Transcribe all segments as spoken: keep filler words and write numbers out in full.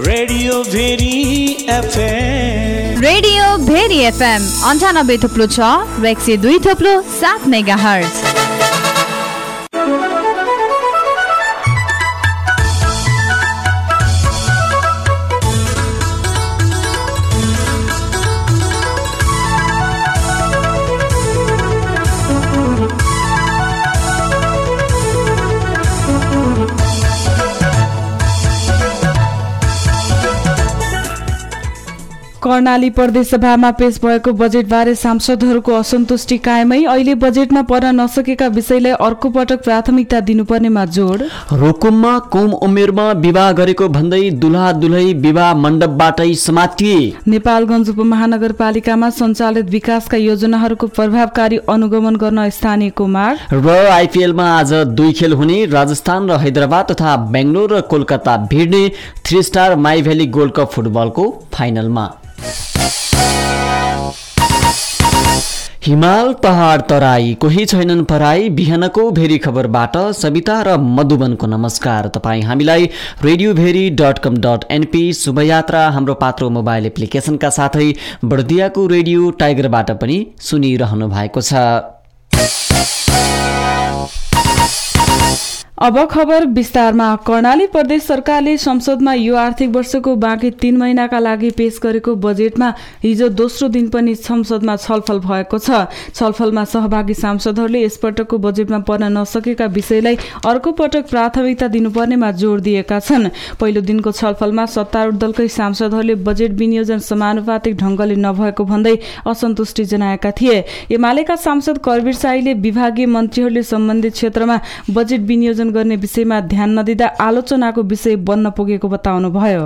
Radio Bheri FM radio Bheri FM अन्ठानब्बे थुप्लो छ र एक सय दुई थुप्लो सात मेगा हर्ज। कर्णाली प्रदेश सभामा पेश भएको बजेटबारे सांसदहरूको असन्तुष्टि कायमै। अहिले बजेटमा पर्न नसकेका विषयलाई अर्को पटक प्राथमिकता दिनुपर्नेमा जोड। रुकुममा कम उमेरमा विवाह गरेको भन्दै दुल्हा दुल्है विवाह मण्डपबाटै समातिए। नेपालगञ्ज उपमहानगरपालिकामा सञ्चालित विकासका योजनाहरूको प्रभावकारी अनुगमन गर्न स्थानीयको माग। र आइपिएलमा आज दुई खेल हुने। राजस्थान र हैदराबाद तथा बेंगलोर र कोलकाता भिड्ने three star Mai valley gold cup फुटबलको फाइनलमा। हिमाल पहाड तराई कोही छैनन् पराई। बिहानको भेरी खबरबाट सविता र मधुबनको नमस्कार। तपाईँ हामीलाई radio Bheri dot com dot NP शुभयात्रा हाम्रो पात्रो मोबाइल एप्लिकेसनका साथै बर्दियाको रेडियो टाइगरबाट पनि सुनिरहनु भएको छ। अब खबर विस्तारमा। कर्णाली प्रदेश सरकारले संसदमा यो आर्थिक वर्षको बाँकी तीन महिनाका लागि पेश गरेको बजेटमा हिजो दोस्रो दिन पनि संसदमा छलफल भएको छ। छलफलमा सहभागी सांसदहरूले यसपटकको बजेटमा पर्न नसकेका विषयलाई अर्को पटक प्राथमिकता दिनुपर्नेमा जोड दिएका छन्। पहिलो दिनको छलफलमा सत्तारूढ दलकै सांसदहरूले बजेट विनियोजन समानुपातिक ढंगले नभएको भन्दै असन्तुष्टि जनाएका थिए। एमालेका सांसद करवीर शाहीले विभागीय मन्त्रीहरूले सम्बन्धित क्षेत्रमा बजेट विनियोजन गर्ने विषयमा ध्यान नदिँदा आलोचनाको विषय बन्न पुगेको बताउनुभयो।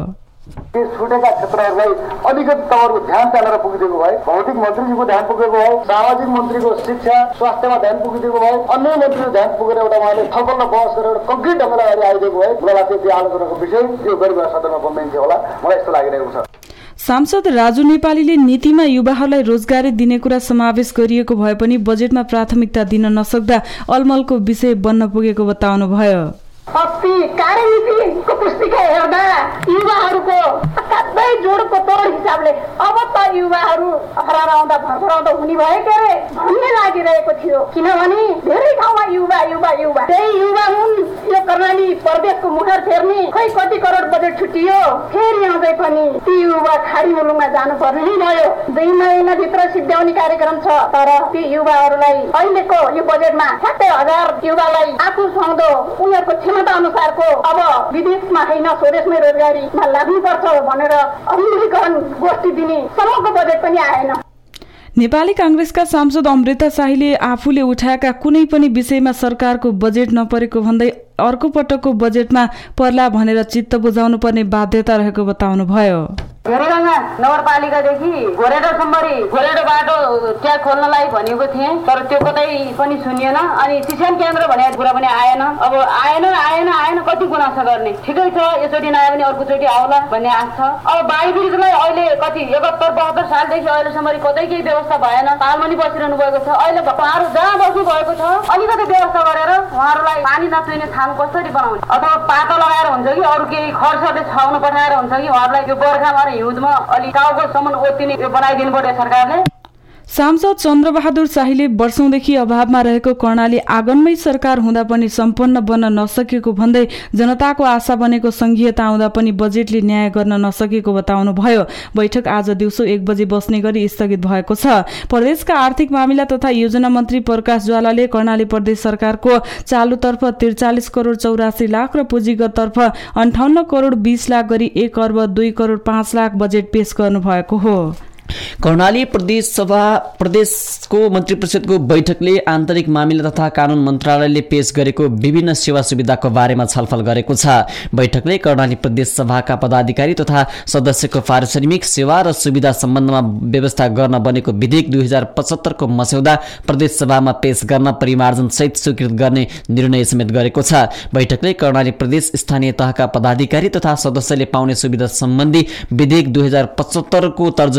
छुटेका क्षेत्रहरूलाई अलिकति तपाईँहरूको ध्यान त्यहाँनिर पुगिदिएको भए, भौतिक मन्त्रीजीको ध्यान पुगेको भए, सामाजिक मन्त्रीको शिक्षा स्वास्थ्यमा ध्यान पुगिदिएको भए, अन्य मन्त्रीको ध्यान पुगेर एउटा उहाँले छलफल र बहस गरेर कङ्क्रिट ढङ्गले अगाडि आइदिएको भए मलाई लाग्छ त्यो आलोचनाको विषय यो गरिब सदनमा बनिन्छ होला, मलाई यस्तो लागिरहेको छ। सांसद राजु नेपालीले नीतिमा युवाहरूलाई रोजगारी दिने कुरा समावेश गरिएको भए पनि बजेटमा प्राथमिकता दिन नसक्दा अलमलको विषय बन्न पुगेको बताउनुभयो। अस्ति कार्यनीतिको पुस्तिका हेर्दा युवाहरूको असाध्यै जोडको तोड हिसाबले अब त युवाहरू हराउँदा भरभराउँदा हुने भयो के अरे भन्ने लागिरहेको थियो। किनभने धेरै ठाउँमा युवा युवा युवा त्यही युवा हुन् यो कर्णाली प्रदेशको मुहार फेर्ने। खै कति करोड बजेट छुटियो, फेरि आउँदै पनि ती युवा खाडी मुलुकमा जानुपर्ने नै भयो। दुई महिनाभित्र सिद्ध्याउने कार्यक्रम छ, तर ती युवाहरूलाई अहिलेको यो बजेटमा ठ्याक्कै हजार युवालाई आफू सुहाउँदो उनीहरूको क्षमता अनुसारको अब विदेशमा होइन स्वदेशमै रोजगारीमा लाग्नुपर्छ भनेर अमूल्यीकरण गोष्ठी दिने समग्र बजेट पनि आएन। नेपाली कांग्रेसका सांसद अमृता शाहीले आफूले उठाएका कुनै पनि विषयमा सरकारको बजेट नपरेको भन्दै अर्को पटकको बजेटमा पर्ला भनेर चित्त बुझाउनु पर्ने बाध्यता रहेको बताउनुभयो। घेरेडामा नगरपालिकादेखि घोरेडोसम्मरी घोरेडो बाटो ट्याग खोल्नलाई भनेको थिएँ, तर त्यो कतै पनि सुनिएन। अनि शिक्षण केन्द्र भनेको कुरा पनि आएन। अब आएन आएन आएन कति गुनासो गर्ने। ठिकै छ, यसचोटि नआयो भने अर्कोचोटि आउला भन्ने आश छ। अब बाढी पीडितलाई अहिले कति एकहत्तर बहत्तर सालदेखि अहिलेसम्म कतै केही व्यवस्था भएन, पालमा नि बसिरहनु भएको छ। अहिले उहाँहरू जहाँ बस्नु भएको छ अलिकति व्यवस्था गरेर उहाँहरूलाई पानी नचुइने ठाउँ कसरी बनाउने, अथवा पातो लगाएर हुन्छ कि अरू केही खर्चले छाउन पठाएर हुन्छ कि उहाँहरूलाई यो बर्खामा हिउँदमा अलि टाउकोसम्म ओत्तिने यो बनाइदिनु पर्यो सरकारले। सांसद चन्द्रबहादुर शाहीले वर्षौंदेखि अभावमा रहेको कर्णाली आँगनमै सरकार हुँदा पनि सम्पन्न बन्न नसकेको भन्दै जनताको आशा बनेको संघीयता आउँदा पनि बजेटले न्याय गर्न नसकेको बताउनुभयो। बैठक आज दिउँसो एक बजे बस्ने गरी स्थगित भएको छ। प्रदेशका आर्थिक मामिला तथा योजना मन्त्री प्रकाश ज्वालाले कर्णाली प्रदेश सरकारको चालुतर्फ त्रिचालिस करोड चौरासी लाख र पुँजीगततर्फ अन्ठाउन्न करोड बीस लाख गरी एक अर्ब दुई करोड पाँच लाख बजेट पेश गर्नु भएको हो। कर्णाली प्रदेश सभा प्रदेशको मन्त्री परिषदको बैठकले आन्तरिक मामिला तथा कानून मन्त्रालयले पेश गरेको विभिन्न सेवा सुविधाको बारेमा छलफल गरेको छ। बैठकले कर्णाली प्रदेश सभाका पदाधिकारी तथा सदस्यको पारिश्रमिक सेवा र सुविधा सम्बन्धमा व्यवस्था गर्न बनेको विधेयक दुई हजार पचहत्तरको मस्यौदा प्रदेश सभामा पेश गर्न परिमार्जन सहित स्वीकृत गर्ने निर्णय समेत गरेको छ। बैठकले कर्णाली प्रदेश स्थानीय तहका पदाधिकारी तथा सदस्यले पाउने सुविधा सम्बन्धी विधेयक दुई हजार पचहत्तरको तर्जुमामाथि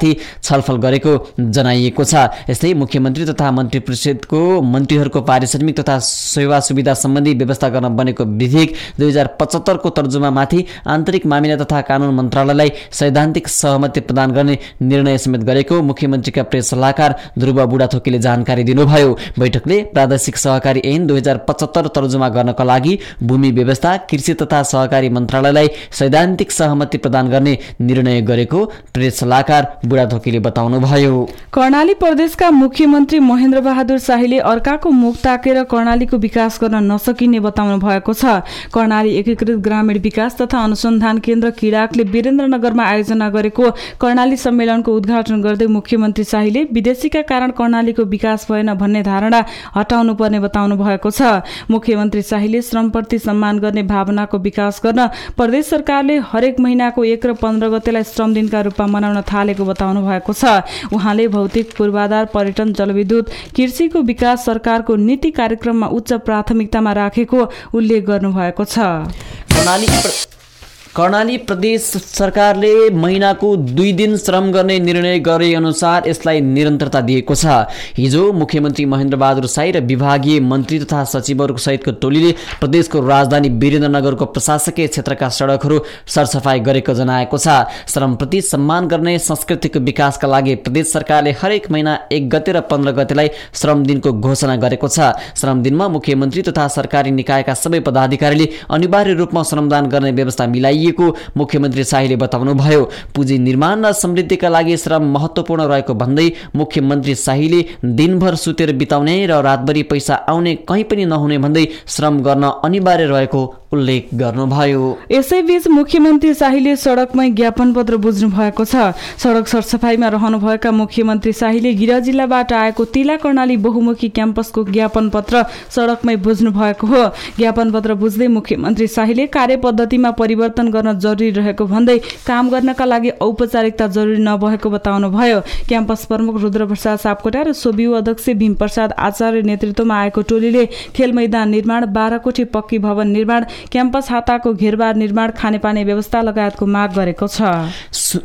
विषयमाथि छलफल गरेको जनाइएको छ। यस्तै मुख्यमन्त्री तथा मन्त्री परिषदको मन्त्रीहरूको पारिश्रमिक तथा सेवा सुविधा सम्बन्धी व्यवस्था गर्न बनेको विधेयक दुई हजार पचहत्तरको तर्जुमामाथि आन्तरिक मामिला तथा कानुन मन्त्रालयलाई सैद्धान्तिक सहमति प्रदान गर्ने निर्णय समेत गरेको मुख्यमन्त्रीका प्रेस सल्लाहकार ध्रुव बुढाथोकीले जानकारी दिनुभयो। बैठकले प्रादेशिक सहकारी ऐन दुई हजार पचहत्तर तर्जुमा गर्नका लागि भूमि व्यवस्था, कृषि तथा सहकारी मन्त्रालयलाई सैद्धान्तिक सहमति प्रदान गर्ने निर्णय गरेको प्रेस सल्लाहकार बुढाथोकीले बताउनुभयो। कर्णाली प्रदेशका मुख्यमन्त्री महेन्द्र बहादुर शाहीले अर्काको मुख ताकेर कर्णालीको विकास गर्न नसकिने बताउनु भएको छ। कर्णाली एकीकृत ग्रामीण विकास तथा अनुसन्धान केन्द्र किराकले वीरेन्द्रनगरमा आयोजना गरेको कर्णाली सम्मेलनको उद्घाटन गर्दै मुख्यमन्त्री शाहीले विदेशीका कारण कर्णालीको विकास भएन भन्ने धारणा हटाउनु पर्ने बताउनु भएको छ। मुख्यमन्त्री शाहीले श्रमप्रति सम्मान गर्ने भावनाको विकास गर्न प्रदेश सरकारले हरेक महिनाको एक र पन्ध्र गतेलाई श्रम दिनका रूपमा मनाउन थालेको बताउनु भएको छ। उहाँले भौतिक पूर्वाधार, पर्यटन, जलविद्युत, कृषिको विकास सरकारको नीति कार्यक्रममा उच्च प्राथमिकतामा राखेको उल्लेख गर्नुभएको छ। कर्णाली कर्णाली प्रदेश सरकारले महिनाको दुई दिन श्रम गर्ने निर्णय गरे अनुसार यसलाई निरन्तरता दिएको छ। हिजो मुख्यमन्त्री महेन्द्र बहादुर शाही र विभागीय मन्त्री तथा सचिवहरूको सहितको टोलीले प्रदेशको राजधानी वीरेन्द्रनगरको प्रशासकीय क्षेत्रका सडकहरू सरसफाई गरेको जनाएको छ। श्रमप्रति सम्मान गर्ने संस्कृतिको विकासका लागि प्रदेश सरकारले हरेक महिना एक गते र पन्ध्र गतेलाई श्रम दिनको घोषणा गरेको छ। श्रम दिनमा मुख्यमन्त्री तथा सरकारी निकायका सबै पदाधिकारीले अनिवार्य रूपमा श्रमदान गर्ने व्यवस्था मिलाइ मुख्यमन्त्री शाहीले बताउनुभयो। पुँजी निर्माण र समृद्धिका लागि श्रम महत्त्वपूर्ण रहेको भन्दै मुख्यमन्त्री शाहीले दिनभर सुतेर बिताउने र रातभरि पैसा आउने कहीँ पनि नहुने भन्दै श्रम गर्न अनिवार्य रहेको उल्लेख गर्नुभयो। यसैबीच मुख्यमन्त्री शाहीले सडकमै ज्ञापन पत्र बुझ्नु भएको छ। सडक सरसफाइमा रहनुभएका मुख्यमन्त्री शाहीले गिरा जिल्लाबाट आएको तिला कर्णाली बहुमुखी क्याम्पसको ज्ञापन पत्र सडकमै बुझ्नु भएको हो। ज्ञापन पत्र बुझ्दै मुख्यमन्त्री शाहीले कार्यपद्धतिमा परिवर्तन गर्न जरुरी रहेको भन्दै काम गर्नका लागि औपचारिकता जरुरी नभएको बताउनुभयो। क्याम्पस प्रमुख रुद्रप्रसाद सापकोटा र सोबियु अध्यक्ष भीमप्रसाद आचार्य नेतृत्वमा आएको टोलीले खेल मैदान निर्माण, बाह्र कोठी पक्की भवन निर्माण, क्याम्पस हाताको घेरबार निर्माण, खानेपानी व्यवस्था लगायतको माग गरेको छ।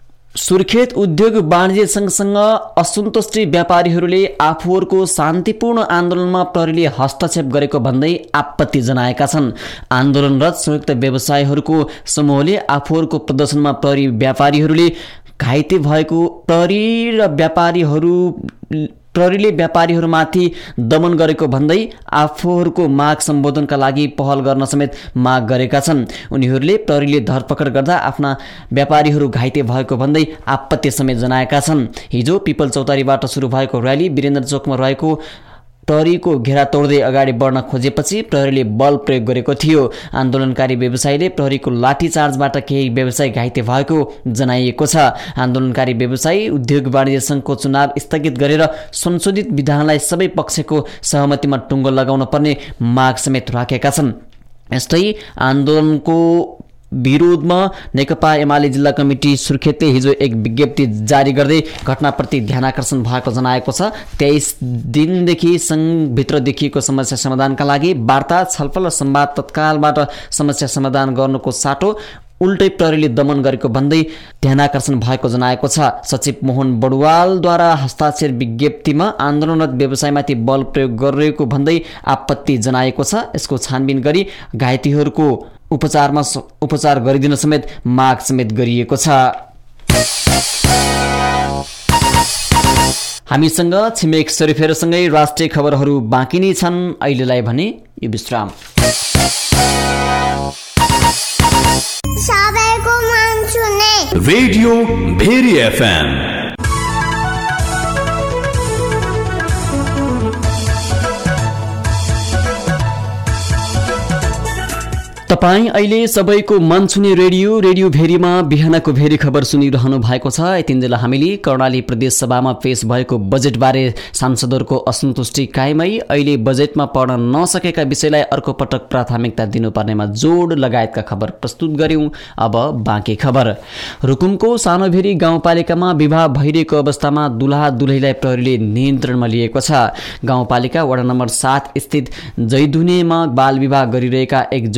सुर्खेत उद्योग वाणिज्य संघसँग असन्तुष्टि व्यापारीहरूले आफूहरूको शान्तिपूर्ण आन्दोलनमा प्रहरीले हस्तक्षेप गरेको भन्दै आपत्ति जनाएका छन्। आन्दोलनरत संयुक्त व्यवसायीहरूको समूहले आफूहरूको प्रदर्शनमा प्रहरी व्यापारीहरूले घाइते भएको प्रहरी र व्यापारीहरू प्रहरीले व्यापारीहरूमाथि दमन गरेको भन्दै आफूहरूको माग सम्बोधनका लागि पहल गर्न समेत माग गरेका छन्। उनीहरूले प्रहरीले धरपकड गर्दा आफ्ना व्यापारीहरू घाइते भएको भन्दै आपत्ति समेत जनाएका छन्। हिजो पिपल चौतारीबाट सुरु भएको र्याली वीरेन्द्र चोकमा रहेको प्रहरीको घेरा तोड्दै अगाडि बढ्न खोजेपछि प्रहरीले बल प्रयोग गरेको थियो। आन्दोलनकारी व्यवसायीले प्रहरीको लाठीचार्जबाट केही व्यवसायी घाइते भएको जनाइएको छ। आन्दोलनकारी व्यवसायी उद्योग वाणिज्य संघको चुनाव स्थगित गरेर संशोधित विधानलाई सबै पक्षको सहमतिमा टुङ्गो लगाउन पर्ने माग समेत राखेका छन्। यस्तै आन्दोलनको विरोधमा नेकपा एमाले जिल्ला कमिटी सुर्खेतले हिजो एक विज्ञप्ति जारी गर्दै घटनाप्रति ध्यानाकर्षण भएको जनाएको छ। तेइस दिनदेखि सङ्घभित्र देखिएको समस्या समाधानका लागि वार्ता, छलफल र संवाद तत्कालबाट समस्या समाधान गर्नुको साटो उल्टै प्रहरीले दमन गरेको भन्दै ध्यानाकर्षण भएको जनाएको छ। सचिव मोहन बडुवालद्वारा हस्ताक्षर विज्ञप्तिमा आन्दोलनरत व्यवसायमाथि बल प्रयोग गरिरहेको भन्दै आपत्ति जनाएको छ। यसको छानबिन गरी घाइतेहरूको उपचारमा उपचार गरिदिन समेत माग समेत गरिएको छ। हामीसँग छिमेक सरिफेरसँगै राष्ट्रिय खबरहरू बाँकी नै छन्। अहिलेलाई भने यो विश्राम। सबैको मन सुने रेडियो भेरी एफएम। तपाईँ अहिले सबैको मन छुने रेडियो रेडियो भेरीमा बिहानको भेरी खबर सुनिरहनु भएको छ। यतिन्जेल हामीले कर्णाली प्रदेश सभामा पेश भएको बजेटबारे सांसदहरूको असन्तुष्टि कायमै अहिले बजेटमा पढ्न नसकेका विषयलाई अर्को पटक प्राथमिकता दिनुपर्नेमा जोड लगायतका खबर प्रस्तुत गर्यौं। अब बाँकी खबर। रुकुमको सानोभेरी गाउँपालिकामा विवाह भइरहेको अवस्थामा दुलहा दुलहीलाई प्रहरीले नियन्त्रणमा लिएको छ। गाउँपालिका वडा नम्बर सात स्थित जैधुनेमा बाल विवाह गरिरहेका एक जोडीलाई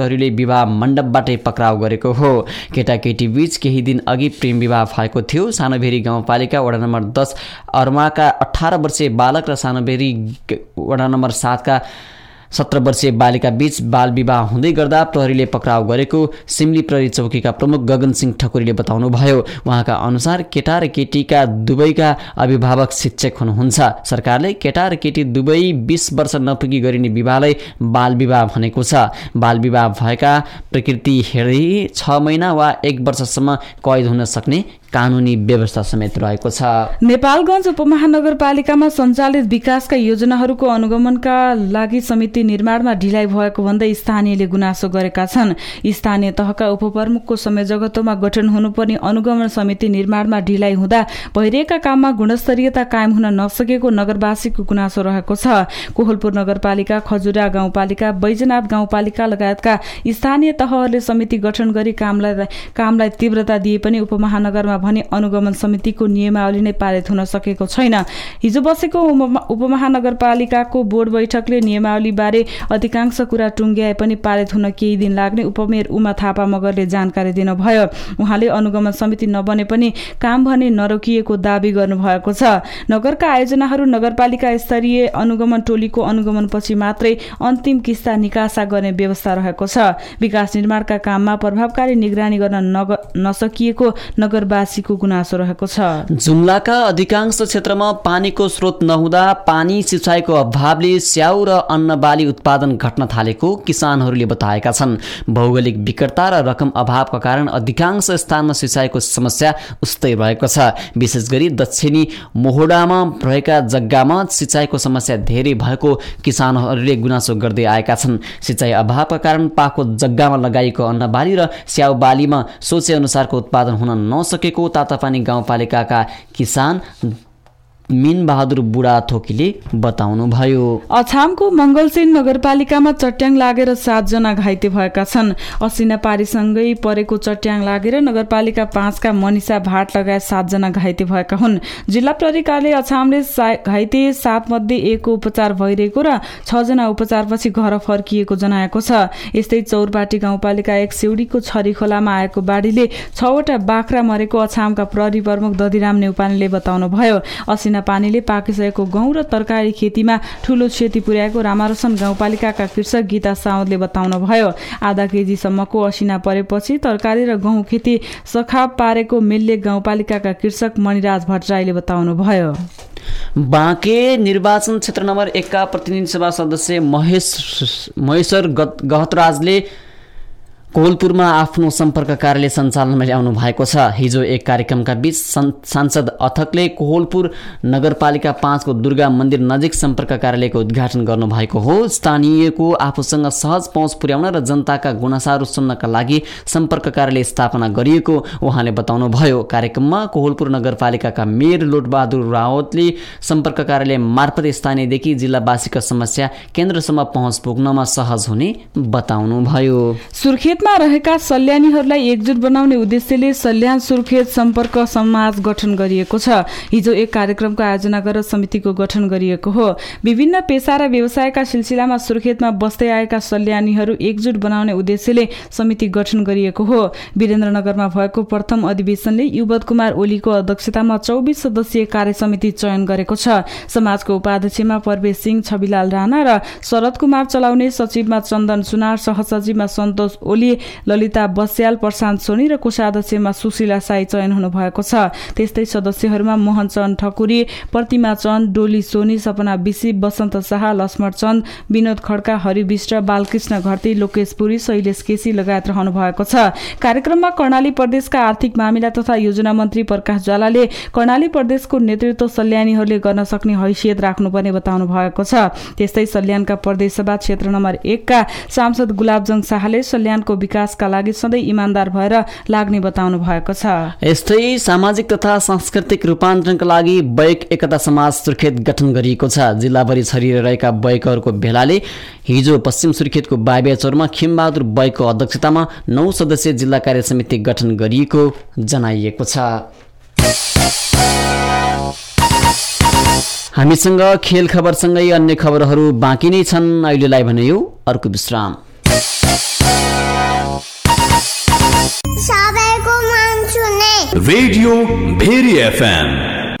प्रहरीले विवाह मण्डपबाटै पक्राउ गरेको हो। केटाकेटी बीच केही दिन अघि प्रेम विवाह भएको थियो। सानोभेरी गाउँपालिका वडा नम्बर दस अर्माका अठार वर्षीय बालक र सानोभेरी वडा नम्बर सातका सत्र वर्षीय बालिका बीच बाल विवाह हुँदै गर्दा प्रहरीले पक्राउ गरेको सिमली प्रहरी चौकीका प्रमुख गगन सिंह ठकुरीले बताउनुभयो। उहाँका अनुसार केटा र केटीका दुवैका अभिभावक शिक्षक हुनुहुन्छ। सरकारले केटा र केटी दुवै बीस वर्ष नपुगी गरिने विवाहलाई बाल विवाह भनेको छ। बाल विवाह भएका प्रकृति हेरी छ महिना वा एक वर्षसम्म कैद हुन सक्ने कानुनी व्यवस्था समेत रहेको छ। नेपालगञ्ज उपमहानगरपालिकामा सञ्चालित विकासका योजनाहरूको अनुगमनका लागि समिति निर्माणमा ढिलाइ भएको भन्दै स्थानीयले गुनासो गरेका छन्। स्थानीय तहका उपप्रमुखको संयोजकत्वमा गठन हुनुपर्ने अनुगमन समिति निर्माणमा ढिलाइ हुँदा भइरहेका काममा गुणस्तरीयता कायम हुन नसकेको नगरवासीको गुनासो रहेको छ। कोहलपुर नगरपालिका, खजुरा गाउँपालिका, बैजनाथ गाउँपालिका लगायतका स्थानीय तहहरूले समिति गठन गरी कामलाई कामलाई तीव्रता दिए पनि उपमहानगरमा भने अनुगमन समितिको नियमावली नै पारित हुन सकेको छैन। हिजो बसेको उपमहानगरपालिकाको बोर्ड बैठकले नियमावली बारे अधिकांश कुरा टुङ्ग्याए पनि पारित हुन केही दिन लाग्ने उपमेयर उमा थापा मगरले जानकारी दिनुभयो। उहाँले अनुगमन समिति नबने पनि काम भने नरोकिएको दावी गर्नुभएको छ। नगरका आयोजनाहरू नगरपालिका स्तरीय अनुगमन टोलीको अनुगमनपछि मात्रै अन्तिम किस्ता निकासा गर्ने व्यवस्था रहेको छ। विकास निर्माणका काममा प्रभावकारी निगरानी गर्न नसकिएको नगरवासीको गुनासो रहेको छ। जुम्लाका अधिकांश क्षेत्रमा पानीको स्रोत नहुँदा पानी सिँचाइको अभावले स्याउ र अन्न बाली उत्पादन घट्न थालेको किसानहरूले बताएका छन्। भौगोलिक विकटता र रकम अभावका कारण अधिकांश स्थानमा सिँचाइको समस्या उस्तै रहेको छ। विशेष गरी दक्षिणी मोहडामा रहेका जग्गामा सिँचाइको समस्या धेरै भएको किसानहरूले गुनासो गर्दै आएका छन्। सिँचाइ अभावका कारण पाको जग्गामा लगाइएको अन्न बाली र स्याउ बालीमा सोचे अनुसारको उत्पादन हुन नसकेको तातापानी गाउँपालिकाका किसान मीन बहादुर बुढा थोकीले बताउनुभयो। अछामको मङ्गलसेन नगरपालिकामा चट्याङ लागेर सातजना घाइते भएका छन्। असिना पारीसँगै परेको चट्याङ लागेर नगरपालिका पाँचका मनिषा भाट लगायत सातजना घाइते भएका हुन्। जिल्ला प्रहरी कार्यालय अछामले घाइते सात मध्ये एकको उपचार भइरहेको र छजना उपचारपछि घर फर्किएको जनाएको छ। यस्तै चौरपाटी गाउँपालिका एक सिउडीको छरी खोलामा आएको बाढीले छवटा बाख्रा मरेको अछामका प्रहरी प्रमुख दधिराम नेउपानेले बताउनुभयो। असिना पानीले पाकिसकेको गहुँ र तरकारी खेतीमा ठूलो क्षति पुर्याएको रामारोशन गाउँपालिकाका कृषक गीता साउदले बताउनुभयो। आधा केजीसम्मको असिना परेपछि तरकारी र गहुँ खेती सखाप पारेको मिल्ले गाउँपालिकाका कृषक मणिराज भट्टराईले बताउनुभयो। बाँके निर्वाचन क्षेत्र नम्बर एक का प्रतिनिधि सभा सदस्य महेश महेश्वर गहतराजले कोहलपुरमा आफ्नो सम्पर्क कार्यालय सञ्चालनमा ल्याउनु भएको छ। हिजो एक कार्यक्रमका बीच सांसद अथकले कोहलपुर नगरपालिका पाँचको दुर्गा मन्दिर नजिक सम्पर्क कार्यालयको उद्घाटन गर्नुभएको हो। स्थानीयको आफूसँग सहज पहुँच पुर्याउन र जनताका गुनासाहरू सुन्नका लागि सम्पर्क कार्यालय स्थापना गरिएको उहाँले बताउनुभयो। कार्यक्रममा कोहलपुर नगरपालिकाका मेयर लोटबहादुर रावतले सम्पर्क कार्यालय मार्फत स्थानीयदेखि जिल्लावासीका समस्या केन्द्रसम्म पहुँच पुग्नमा सहज हुने बताउनुभयो। सुर्खेत मा रहेका सल्यानीहरूलाई एकजुट बनाउने उद्देश्यले सल्यान सुर्खेत सम्पर्क समाज गठन गरिएको छ। हिजो एक कार्यक्रमको आयोजना गरेर समितिको गठन गरिएको हो। विभिन्न पेशा र व्यवसायका सिलसिलामा सुर्खेतमा बस्दै आएका सल्यानीहरू एकजुट बनाउने उद्देश्यले समिति गठन गरिएको हो। वीरेन्द्रनगरमा भएको प्रथम अधिवेशनले युवत कुमार ओलीको अध्यक्षतामा चौबिस सदस्यीय कार्य समिति चयन गरेको छ। समाजको उपाध्यक्षमा परवेश सिंह, छविलाल राणा र शरद कुमार चलाउने, सचिवमा चन्दन सुनार, सहसचिवमा सन्तोष ओली, ललिता बस्याल, प्रशान्त सोनी र कोषाध्यक्षमा सुशीला साई चयन हुनु भएको छ। त्यस्तै सदस्यहरूमा मोहन चन्द ठकुरी, प्रतिमा चन्द, डोली सोनी, सपना बिसी, बसन्त शाह, लक्ष्मण चन्द, विनोद खड्का, हरि विष्ट, बालकृष्ण घरती, लोकेश पुरी, शैलेश केसी लगायत रहनु भएको छ। कार्यक्रममा कर्णाली प्रदेशका आर्थिक मामिला तथा योजना मन्त्री प्रकाश ज्वालाले कर्णाली प्रदेशको नेतृत्व सल्यानीहरूले गर्न सक्ने हैसियत राख्नुपर्ने बताउनु भएको छ। त्यस्तै सल्यानका प्रदेशसभा क्षेत्र नम्बर एक का सांसद गुलाबजङ शाहले सल्यानको विकासका लागि सधैँ इमान्दार भएर लाग्ने बताउनु भएको छ। यस्तै सामाजिक तथा सांस्कृतिक रूपान्तरणका लागि बैक एकता समाज सुर्खेत गठन गरिएको छ। जिल्लाभरि छरिएर रहेका बैकहरूको भेलाले हिजो पश्चिम सुर्खेतको बाबियाचौरमा खिमबहादुर बैकको अध्यक्षतामा नौ सदस्यीय जिल्ला कार्य समिति गठन गरिएको जनाइएको छ। हामीसँग खेल खबरसँगै अन्य खबरहरू बाँकी नै छन्। अहिलेलाई भने यो अर्को विश्राम। सबैको मन छुने रेडियो भेरी एफएम।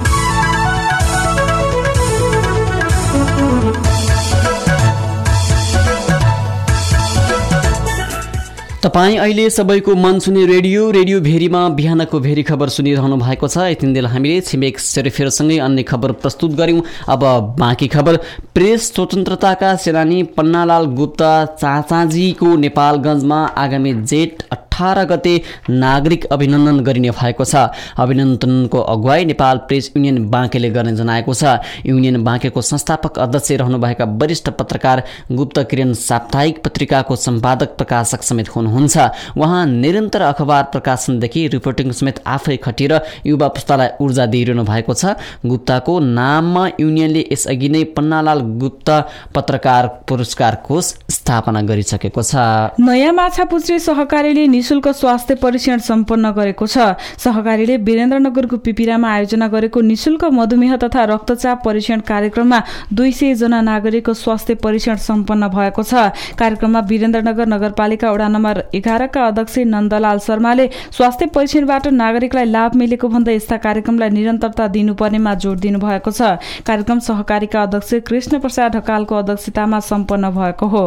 तपाईँ अहिले सबैको मन सुने रेडियो रेडियो भेरीमा बिहानको भेरी खबर सुनिरहनु भएको छ। यतिन्जेल हामीले छिमेक सेरोफेरोसँगै अन्य खबर प्रस्तुत गऱ्यौँ। अब बाँकी खबर। प्रेस स्वतन्त्रताका सेनानी पन्नालाल गुप्ता चाचाजीको नेपालगञ्जमा आगामी जेठ अठार गते नागरिक अभिनन्दन गरिने भएको छ। अभिनन्दनको अगुवाई नेपाल प्रेस युनियन बाँकेले गर्ने जनाएको छ। युनियन बाँकेको संस्थापक अध्यक्ष रहनुभएका वरिष्ठ पत्रकार गुप्त किरण साप्ताहिक पत्रिकाको सम्पादक प्रकाशक समेत हुनुहुन्छ। उहाँ निरन्तर अखबार प्रकाशनदेखि रिपोर्टिङ समेत आफै खटिएर युवा पुस्तालाई ऊर्जा दिइरहनु भएको छ। गुप्ताको नाममा युनियनले यसअघि नै पन्नालाल गुप्ता पत्रकार पुरस्कार कोष स्थापना गरिसकेको छ। नयाँ माछापुच्छ्रे सहकारीले निशुल्क स्वास्थ्य परीक्षण सम्पन्न गरेको छ। सहकारीले वीरेन्द्रनगरको पिपिरामा आयोजना गरेको निशुल्क मधुमेह तथा रक्तचाप परीक्षण कार्यक्रममा दुई सय जना नागरिकको स्वास्थ्य परीक्षण सम्पन्न भएको छ। कार्यक्रममा वीरेन्द्रनगर नगरपालिका वडा नम्बर एघारका अध्यक्ष नन्दलाल शर्माले स्वास्थ्य परीक्षणबाट नागरिकलाई लाभ मिलेको भन्दै यस्ता कार्यक्रमलाई निरन्तरता दिनुपर्नेमा जोड दिनुभएको छ। कार्यक्रम सहकारीका अध्यक्ष कृष्ण प्रसाद ढकालको अध्यक्षतामा सम्पन्न भएको हो।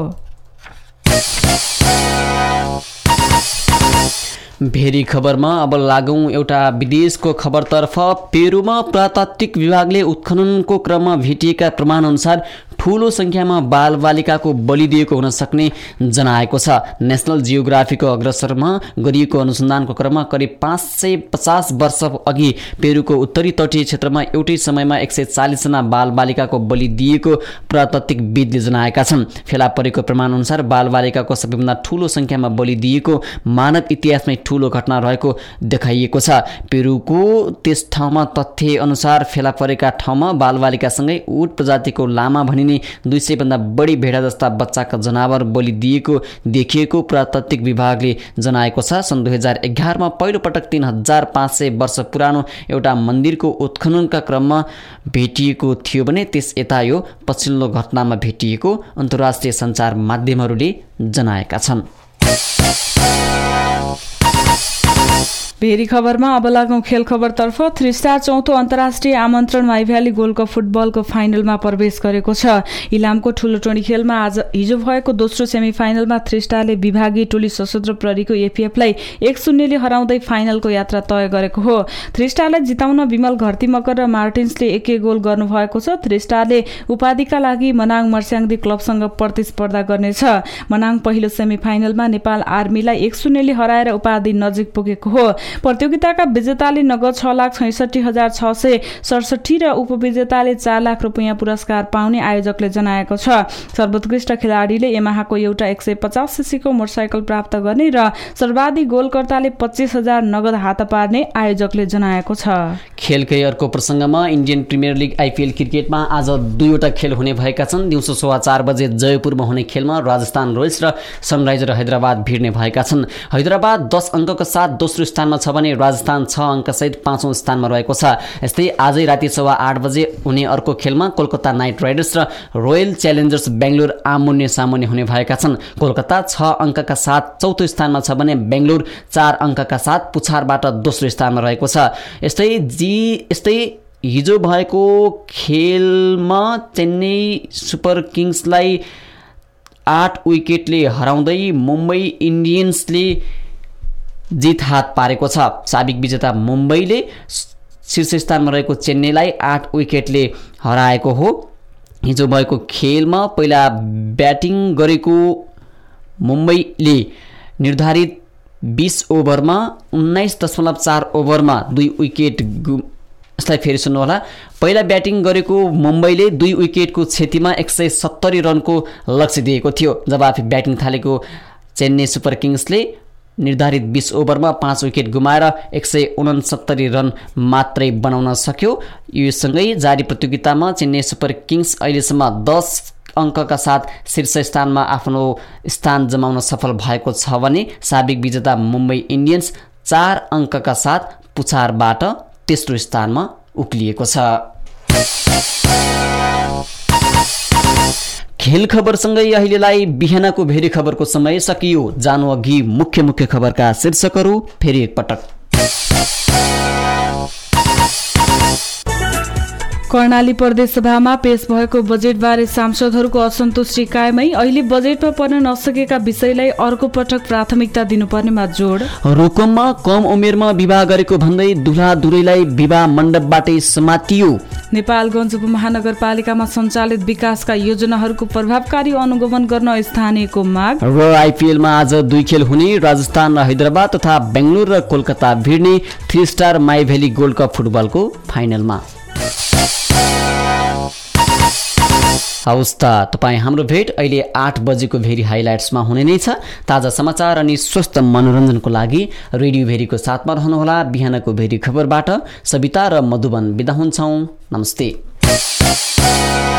भेरी खबरमा अब लागौं एउटा विदेशको खबरतर्फ। पेरुमा पुरातात्विक विभागले उत्खननको क्रममा भेटिएका प्रमाणअनुसार ठूलो संख्यामा बालबालिकाको बलि दिएको हुन सक्ने जनाएको छ। नेशनल जियोग्राफीको अग्रसरमा गरिएको अनुसन्धानको क्रममा करिब पाँच सय पचास वर्ष अघि पेरुको उत्तरी तटीय क्षेत्रमा एउटै समयमा एक सय चालिसजना बालबालिकाको बलि दिएको पुरातात्विक विदले जनाएका छन्। फेला परेको प्रमाणअनुसार बालबालिकाको सबैभन्दा ठूलो संख्यामा बलि दिएको मानव इतिहासमै ठूलो घटना रहेको देखाइएको छ। पेरुको त्यस ठाउँमा तथ्य अनुसार फेला परेका ठाउँमा बालबालिकासँगै ऊट प्रजातिको लामा भनिने दुई सय भन्दा बढी भेडा जस्ता बच्चाका जनावर बलि दिएको देखिएको पुरातात्विक विभागले जनाएको छ। सन् दुई हजार एघारमा पहिलो पटक तीन हजार पाँच सय वर्ष पुरानो एउटा मन्दिरको उत्खननका क्रममा भेटिएको थियो भने त्यस यता यो पछिल्लो घटनामा भेटिएको अन्तर्राष्ट्रिय सञ्चार माध्यमहरूले जनाएका छन्। भेरी खबरमा अब लागौं खेल खबरतर्फ। थ्री स्टार चौथो अन्तर्राष्ट्रिय आमन्त्रण माइभ्याली गोल्ड कप फुटबलको फाइनलमा प्रवेश गरेको छ। इलामको ठूलो टोली खेलमा आज हिजो भएको दोस्रो सेमिफाइनलमा थ्री स्टारले विभागीय टोली सशस्त्र प्रहरीको एफिएफलाई एक शून्यले हराउँदै फाइनलको यात्रा तय गरेको हो। थ्री स्टारलाई जिताउन विमल घरतीमकर र मार्टिन्सले एक एक गोल गर्नुभएको छ। थ्री स्टारले उपाधिका लागि मनाङ मर्स्याङदी क्लबसँग प्रतिस्पर्धा गर्नेछ। मनाङ पहिलो सेमिफाइनलमा नेपाल आर्मीलाई एक शून्यले हराएर उपाधि नजिक पुगेको हो। प्रतियोगिताका विजेताले नगद छ लाख छैसठी हजार छ सय सडसठी र उपविजेताले चार लाख रुपियाँ पुरस्कार पाउने आयोजकले जनाएको छ। सर्वोत्कृष्ट खेलाडीले यमाहाको एउटा एक सय पचास सिसीको मोटरसाइकल प्राप्त गर्ने र सर्वाधिक गोलकर्ताले पच्चीस हजार नगद हात पार्ने आयोजकले जनाएको छ। खेलकै अर्को प्रसङ्गमा इन्डियन प्रिमियर लिग आइपिएल क्रिकेटमा आज दुईवटा खेल हुने भएका छन्। दिउँसो सवा चार बजे जयपुरमा हुने खेलमा राजस्थान रोयल्स र सनराइजर हैदराबाद भिड्ने भएका छन्। हैदराबाद दस अङ्कका साथ दोस्रो स्थानमा छ भने राजस्थान छ अङ्कसहित पाँचौं स्थानमा रहेको छ। यस्तै आजै राति सवा आठ बजे हुने अर्को खेलमा कोलकाता नाइट राइडर्स र रोयल च्यालेन्जर्स बेङ्गलोर आमुन्ने सामुन्ने हुने भएका छन्। कोलकाता छ अङ्कका साथ चौथो स्थानमा छ भने बेङ्गलोर चार अङ्कका साथ पुछारबाट दोस्रो स्थानमा रहेको छ। यस्तै जी यस्तै हिजो भएको खेलमा चेन्नई सुपर किङ्सलाई आठ विकेटले हराउँदै मुम्बई इन्डियन्सले जित हात पारेको छ। साबिक विजेता मुम्बईले शीर्ष स्थानमा रहेको चेन्नईलाई आठ विकेटले हराएको हो। हिजो भएको खेलमा पहिला ब्याटिङ गरेको मुम्बईले निर्धारित बीस ओभरमा उन्नाइस दशमलव चार ओभरमा दुई विकेट यसलाई फेरि सुन्नुहोला। पहिला ब्याटिङ गरेको मुम्बईले दुई विकेटको क्षतिमा एक सय सत्तरी रनको लक्ष्य दिएको थियो। जब आफै ब्याटिङ थालेको चेन्नई सुपर किङ्सले निर्धारित बीस ओभरमा पाँच विकेट गुमाएर एक सय उनसत्तरी रन मात्रै बनाउन सक्यो। यो सँगै जारी प्रतियोगितामा चेन्नई सुपर किङ्स अहिलेसम्म दस अङ्कका साथ शीर्ष स्थानमा आफ्नो स्थान जमाउन सफल भएको छ भने साबिक विजेता मुम्बई इन्डियन्स चार अङ्कका साथ पुछारबाट तेस्रो स्थानमा उक्लिएको छ। खेल खबरसँगै अहिलेलाई बिहानको भेरी खबरको समय सकियो। जानु अघि मुख्य मुख्य खबरका शीर्षकहरू फेरि एकपटक। कर्णाली प्रदेश सभामा पेश भएको बजेटबारे सांसदहरूको असन्तुष्टि कायमै। अहिले बजेटमा पर्न नसकेका विषयलाई अर्को पटक प्राथमिकता दिनुपर्नेमा जोड। रुकुममा कम उमेरमा विवाह गरेको भन्दै दुल्हा दुलहीलाई विवाह मण्डपबाटै समातियो। नेपालगञ्ज उपमहानगरपालिकामा सञ्चालित विकासका योजनाहरूको प्रभावकारी अनुगमन गर्न स्थानीयको माग। र आइपिएलमा आज दुई खेल हुने। राजस्थान र हैदराबाद तथा बेंगलुरु र कोलकाता भिड्ने three star Mai valley gold cup फुटबलको फाइनलमा। हवस् त तपाईँ हाम्रो भेट अहिले आठ बजेको भेरी हाइलाइट्समा हुने नै छ। ताजा समाचार अनि स्वस्थ मनोरञ्जनको लागि रेडियो भेरीको साथमा रहनुहोला। बिहानको भेरी खबरबाट सविता र मधुबन बिदा हुन्छौँ। नमस्ते।